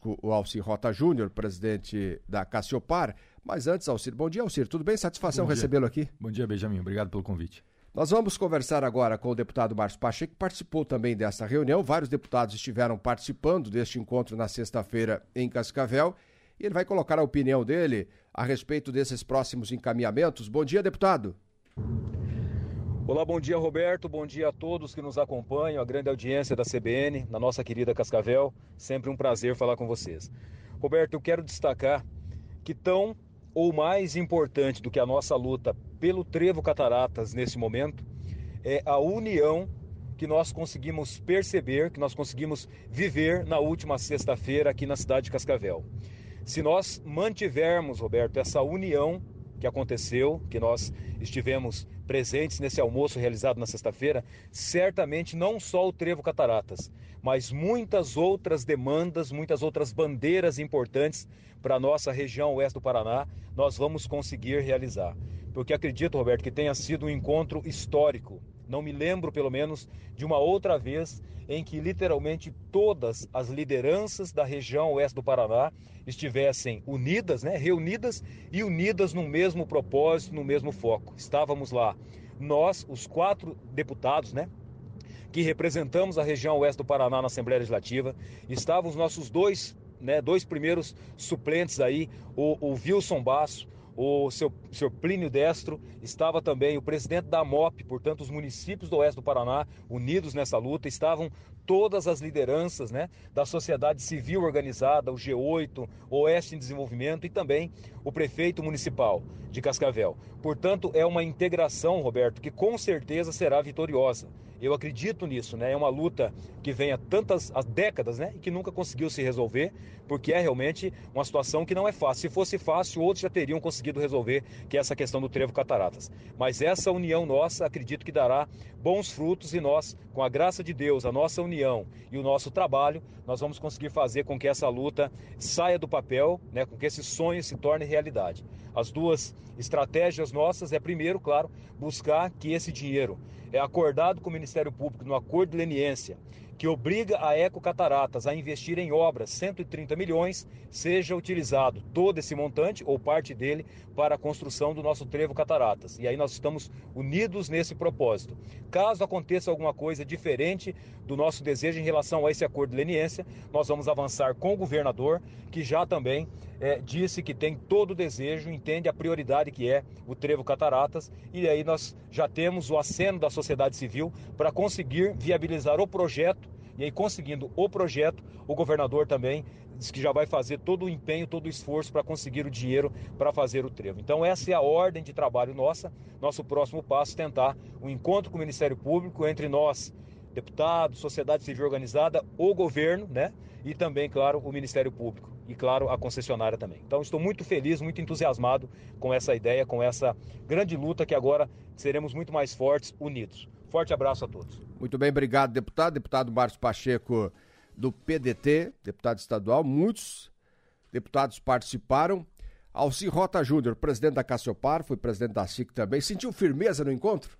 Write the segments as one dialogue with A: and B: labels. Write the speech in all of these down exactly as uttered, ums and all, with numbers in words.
A: conosco o Alcir Rota Júnior, presidente da Cassiopar. Mas antes, Alcir, bom dia, Alcir, tudo bem? Satisfação recebê-lo aqui.
B: Bom dia, Benjamin, obrigado pelo convite.
A: Nós vamos conversar agora com o deputado Márcio Pacheco, que participou também dessa reunião. Vários deputados estiveram participando deste encontro na sexta-feira em Cascavel. E ele vai colocar a opinião dele a respeito desses próximos encaminhamentos. Bom dia, deputado.
C: Olá, bom dia, Roberto, bom dia a todos que nos acompanham, a grande audiência da C B N, na nossa querida Cascavel, sempre um prazer falar com vocês. Roberto, eu quero destacar que tão ou mais importante do que a nossa luta pelo Trevo Cataratas nesse momento é a união que nós conseguimos perceber, que nós conseguimos viver na última sexta-feira aqui na cidade de Cascavel. Se nós mantivermos, Roberto, essa união que aconteceu, que nós estivemos presentes nesse almoço realizado na sexta-feira, certamente não só o Trevo Cataratas, mas muitas outras demandas, muitas outras bandeiras importantes para a nossa região oeste do Paraná, nós vamos conseguir realizar. Porque acredito, Roberto, que tenha sido um encontro histórico. Não me lembro, pelo menos, de uma outra vez em que literalmente todas as lideranças da região oeste do Paraná estivessem unidas, né, reunidas e unidas no mesmo propósito, no mesmo foco. Estávamos lá, nós, os quatro deputados, né, que representamos a região oeste do Paraná na Assembleia Legislativa, estavam os nossos dois, né, dois primeiros suplentes aí, o, o Wilson Basso, o seu, seu Plínio Destro, estava também o presidente da MOP, portanto os municípios do oeste do Paraná unidos nessa luta, estavam todas as lideranças, né, da sociedade civil organizada, o G oito, o Oeste em Desenvolvimento e também o prefeito municipal de Cascavel. Portanto, é uma integração, Roberto, que com certeza será vitoriosa. Eu acredito nisso, né? É uma luta que vem há tantas há décadas, né? E que nunca conseguiu se resolver, porque é realmente uma situação que não é fácil. Se fosse fácil, outros já teriam conseguido resolver, que é essa questão do Trevo Cataratas. Mas essa união nossa, acredito que dará bons frutos e nós, com a graça de Deus, a nossa união e o nosso trabalho, nós vamos conseguir fazer com que essa luta saia do papel, né? Com que esse sonho se torne realidade. As duas estratégias nossas é, primeiro, claro, buscar que esse dinheiro é acordado com o Ministério Público no acordo de leniência, que obriga a Eco Cataratas a investir em obras cento e trinta milhões, seja utilizado todo esse montante ou parte dele para a construção do nosso Trevo Cataratas. E aí nós estamos unidos nesse propósito. Caso aconteça alguma coisa diferente do nosso desejo em relação a esse acordo de leniência, nós vamos avançar com o governador, que já também é, disse que tem todo o desejo, entende a prioridade que é o Trevo Cataratas, e aí nós já temos o aceno da sociedade civil para conseguir viabilizar o projeto. E aí, conseguindo o projeto, o governador também diz que já vai fazer todo o empenho, todo o esforço para conseguir o dinheiro para fazer o trevo. Então essa é a ordem de trabalho nossa. Nosso próximo passo é tentar um encontro com o Ministério Público entre nós, deputados, sociedade civil organizada, o governo, né? E também, claro, o Ministério Público e, claro, a concessionária também. Então estou muito feliz, muito entusiasmado com essa ideia, com essa grande luta que agora seremos muito mais fortes, unidos. Forte abraço a todos.
A: Muito bem, obrigado, deputado. Deputado Márcio Pacheco, do P D T, deputado estadual. Muitos deputados participaram. Alcir Rota Júnior, presidente da Cassiopar, foi presidente da S I C também. Sentiu firmeza no encontro?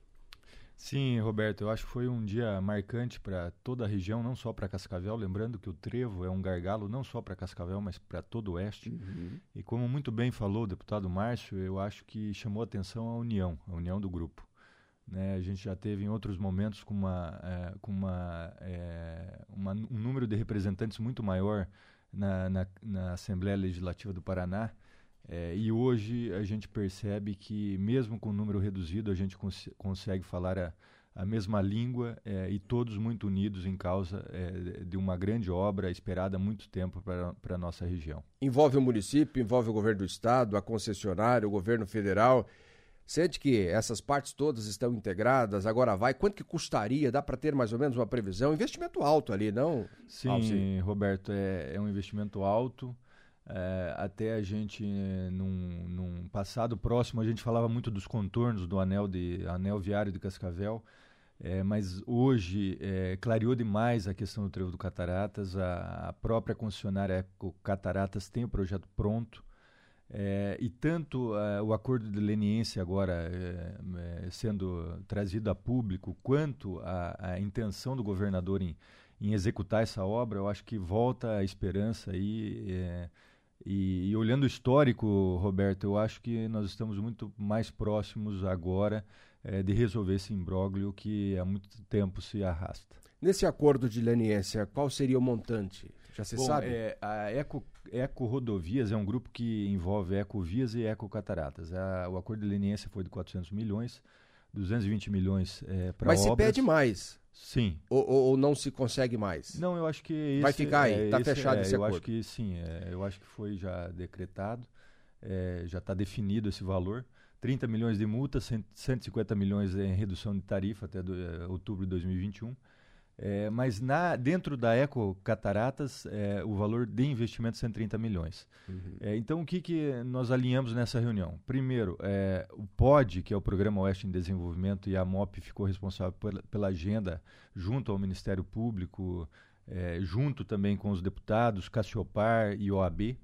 B: Sim, Roberto, eu acho que foi um dia marcante para toda a região, não só para Cascavel, lembrando que o Trevo é um gargalo não só para Cascavel, mas para todo o Oeste. Uhum. E como muito bem falou o deputado Márcio, eu acho que chamou a atenção a união, a união do grupo. Né, a gente já teve em outros momentos com, uma, é, com uma, é, uma, um número de representantes muito maior na, na, na Assembleia Legislativa do Paraná, é, e hoje a gente percebe que mesmo com um número reduzido a gente cons- consegue falar a, a mesma língua é, e todos muito unidos em causa é, de uma grande obra esperada há muito tempo para a nossa região.
A: Envolve o município, envolve o governo do estado, a concessionária, o governo federal. Sente que essas partes todas estão integradas, agora vai, quanto que custaria? Dá para ter mais ou menos uma previsão? Investimento alto ali, não?
B: Sim, Alcir. Roberto, é, é um investimento alto, é, até a gente, num, num passado próximo, a gente falava muito dos contornos do anel, de, anel viário de Cascavel, é, mas hoje é, clareou demais a questão do Trevo do Cataratas, a, a própria concessionária Eco Cataratas tem o projeto pronto. É, e tanto uh, o acordo de leniência agora é, é, sendo trazido a público, quanto a, a intenção do governador em, em executar essa obra, eu acho que volta a esperança aí. É, e, e olhando o histórico, Roberto, eu acho que nós estamos muito mais próximos agora é, de resolver esse imbróglio que há muito tempo se arrasta.
A: Nesse acordo de leniência, qual seria o montante? Já se
B: Bom,
A: sabe?
B: É, a Eco, Eco Rodovias é um grupo que envolve Ecovias e Eco Cataratas. A, o acordo de leniência foi de quatrocentos milhões, duzentos e vinte milhões é, para obras.
A: Mas se pede mais?
B: Sim.
A: Ou, ou, ou não se consegue mais?
B: Não, eu acho que esse,
A: vai ficar aí, está
B: é,
A: fechado
B: é,
A: esse
B: eu
A: acordo.
B: Eu acho que sim, é, eu acho que foi já decretado, é, já está definido esse valor. trinta milhões de multa, cento e cinquenta milhões em redução de tarifa até do, é, outubro de dois mil e vinte e um. É, mas na, dentro da Eco Cataratas, é, o valor de investimento é cento e trinta milhões. Uhum. É, então, o que, que nós alinhamos nessa reunião? Primeiro, é, o P O D, que é o Programa Oeste em Desenvolvimento, e a MOP ficou responsável pela, pela agenda junto ao Ministério Público, é, junto também com os deputados, Cassiopar e O A B,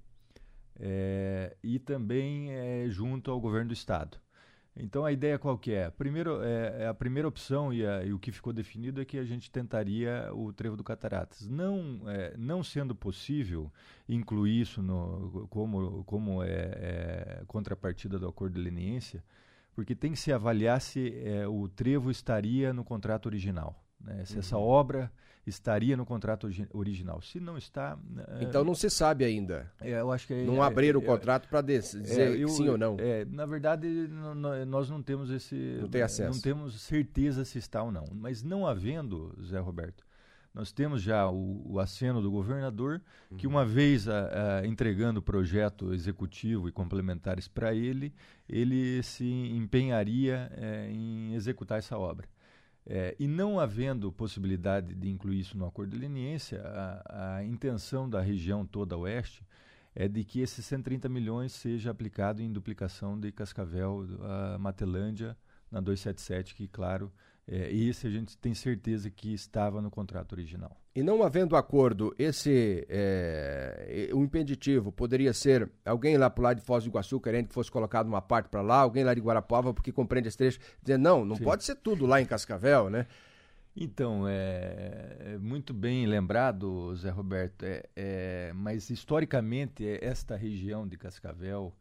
B: é, e também é, junto ao Governo do Estado. Então, a ideia qual que é? Primeiro, é, a primeira opção e, a, e o que ficou definido é que a gente tentaria o Trevo do Cataratas. Não, é, não sendo possível incluir isso no, como, como é, é, contrapartida do acordo de leniência, porque tem que se avaliar se é, o Trevo estaria no contrato original. Né? Se uhum. essa obra estaria no contrato original. Se não está...
A: Então não se sabe ainda.
B: É, eu acho que é,
A: não abriram
B: é,
A: o contrato para dizer é, eu, sim ou não.
B: É, na verdade, n- nós não temos esse...
A: Não tem acesso.
B: Não temos certeza se está ou não. Mas não havendo, Zé Roberto, nós temos já o, o aceno do governador, uhum. que uma vez a, a, entregando o projeto executivo e complementares para ele, ele se empenharia é, em executar essa obra. É, e não havendo possibilidade de incluir isso no acordo de leniência, a, a intenção da região toda oeste é de que esses cento e trinta milhões seja aplicado em duplicação de Cascavel a Matelândia na duzentos e setenta e sete, que, claro, é, esse a gente tem certeza que estava no contrato original.
A: E não havendo acordo, esse é, o impeditivo poderia ser alguém lá para o lado de Foz do Iguaçu querendo que fosse colocado uma parte para lá, alguém lá de Guarapuava porque compreende esse trecho, dizendo não, não Sim. pode ser tudo lá em Cascavel, né?
B: Então, é, é muito bem lembrado, Zé Roberto, é, é, mas historicamente esta região de Cascavel,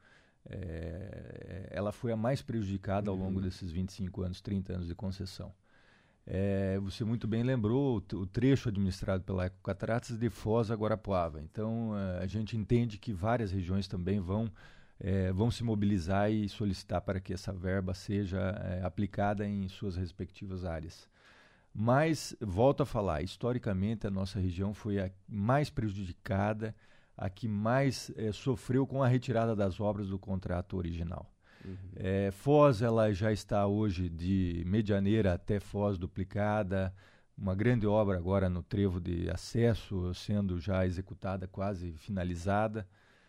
B: é, ela foi a mais prejudicada ao longo desses vinte e cinco anos, trinta anos de concessão. É, você muito bem lembrou o, o trecho administrado pela Eco Cataratas de Foz a Guarapuava. Então, a gente entende que várias regiões também vão, é, vão se mobilizar e solicitar para que essa verba seja é, aplicada em suas respectivas áreas. Mas, volto a falar, historicamente a nossa região foi a mais prejudicada, a que mais é, sofreu com a retirada das obras do contrato original. Uhum. É, Foz ela já está hoje de Medianeira até Foz duplicada, uma grande obra agora no trevo de acesso sendo já executada, quase finalizada.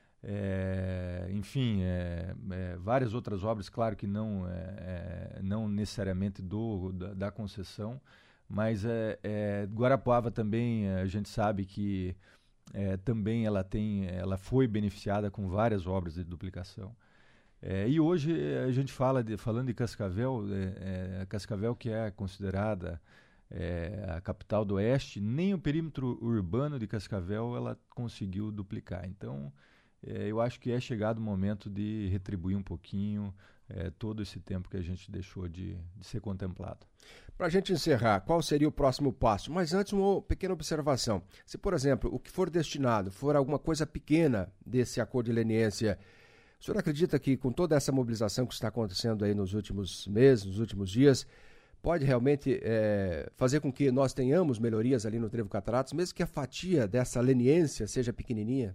B: É, enfim, é, é, várias outras obras, claro que não, é, é, não necessariamente do, da, da concessão, mas é, é, Guarapuava também a gente sabe que é, também ela, tem, ela foi beneficiada com várias obras de duplicação. É, e hoje a gente fala de, falando de Cascavel, é, é, Cascavel que é considerada é, a capital do Oeste, nem o perímetro urbano de Cascavel ela conseguiu duplicar. Então, é, eu acho que é chegado o momento de retribuir um pouquinho é, todo esse tempo que a gente deixou de, de ser contemplado.
A: Para a gente encerrar, qual seria o próximo passo? Mas antes, uma pequena observação. Se, por exemplo, o que for destinado for alguma coisa pequena desse acordo de leniência, o senhor acredita que com toda essa mobilização que está acontecendo aí nos últimos meses, nos últimos dias, pode realmente é, fazer com que nós tenhamos melhorias ali no Trevo Cataratas, mesmo que a fatia dessa leniência seja pequenininha?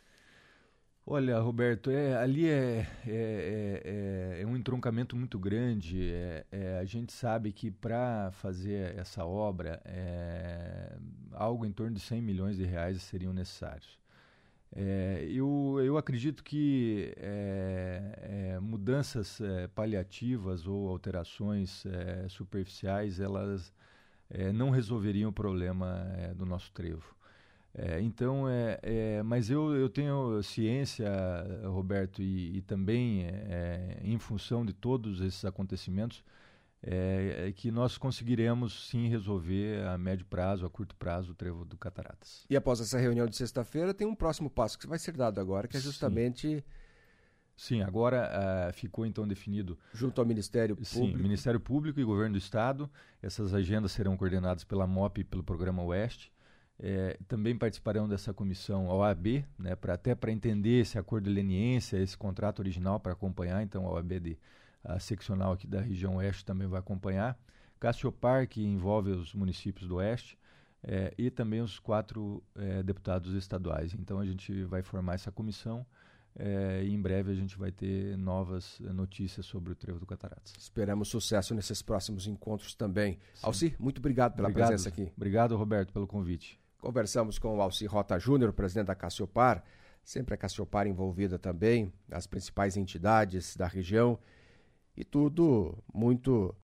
B: Olha, Roberto, é, ali é, é, é, é um entroncamento muito grande. É, é, a gente sabe que para fazer essa obra, é, algo em torno de cem milhões de reais seriam necessários. É, eu, eu acredito que é, é, mudanças é, paliativas ou alterações é, superficiais, elas é, não resolveriam o problema é, do nosso trevo. É, então, é, é, mas eu, eu tenho ciência, Roberto, e, e também é, em função de todos esses acontecimentos, é, é que nós conseguiremos sim resolver a médio prazo, a curto prazo, o trevo do Cataratas.
A: E após essa reunião de sexta-feira, tem um próximo passo que vai ser dado agora, que é justamente...
B: Sim. Sim, agora uh, ficou então definido...
A: Junto ao Ministério Público.
B: Sim, Ministério Público e Governo do Estado. Essas agendas serão coordenadas pela M O P e pelo Programa Oeste. É, também participarão dessa comissão a O A B, né, pra, até para entender esse acordo de leniência, esse contrato original para acompanhar. Então a O A B de, a seccional aqui da região Oeste também vai acompanhar. Cassiopar, que envolve os municípios do Oeste. É, e também os quatro é, deputados estaduais. Então a gente vai formar essa comissão. É, e em breve a gente vai ter novas notícias sobre o trevo do Cataratas.
A: Esperamos sucesso nesses próximos encontros também. Sim. Alci, muito obrigado pela
B: obrigado,
A: presença aqui.
B: Obrigado, Roberto, pelo convite.
A: Conversamos com o Alci Rota Júnior, presidente da Cassiopar, sempre a Cassiopar envolvida também, as principais entidades da região, e tudo muito